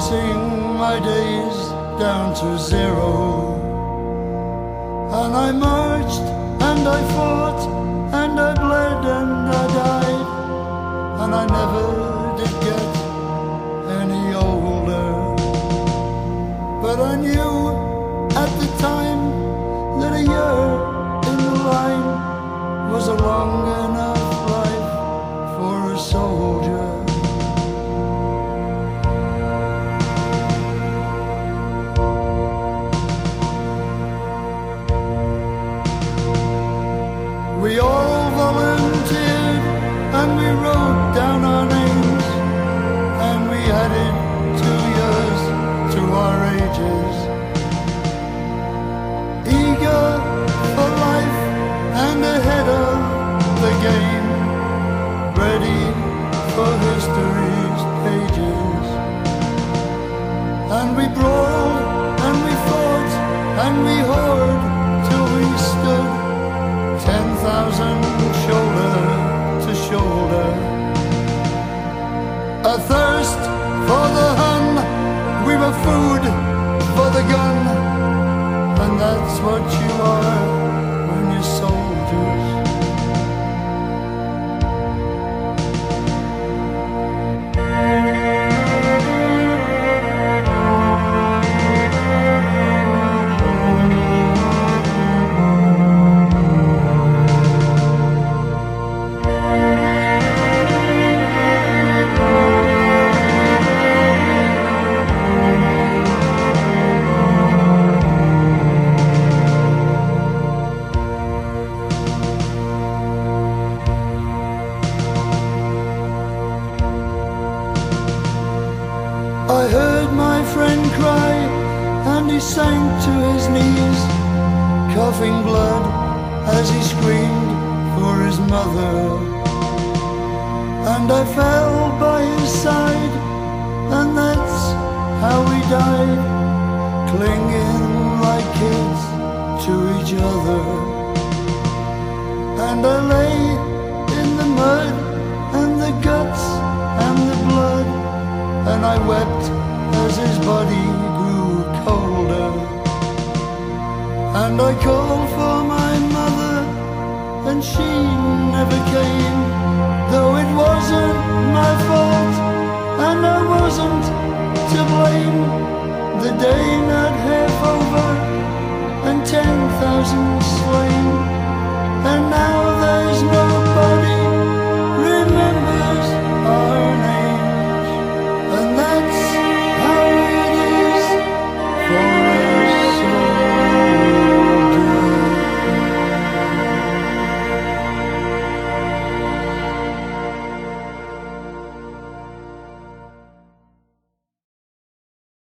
reducing my days down to zero. And I marched and I fought and I bled and I died, and I never did get any older. But I knew at the time that a year in the line was a long enough life for a soldier. We all volunteered and we wrote down our names, and we added 2 years to our ages. Eager for life and ahead of the game, ready for history's pages. And we brawled and we fought and we hoard till we stood 10,000 shoulder to shoulder. A thirst for the Hun, we were food for the gun, and that's what you are when you're soldiers. I heard my friend cry, and he sank to his knees, coughing blood as he screamed for his mother. And I fell by his side, and that's how we died, clinging like kids to each other. And I lay in the mud and the guts and the blood, and I wept as his body grew colder. And I called for my mother, and she never came, though it was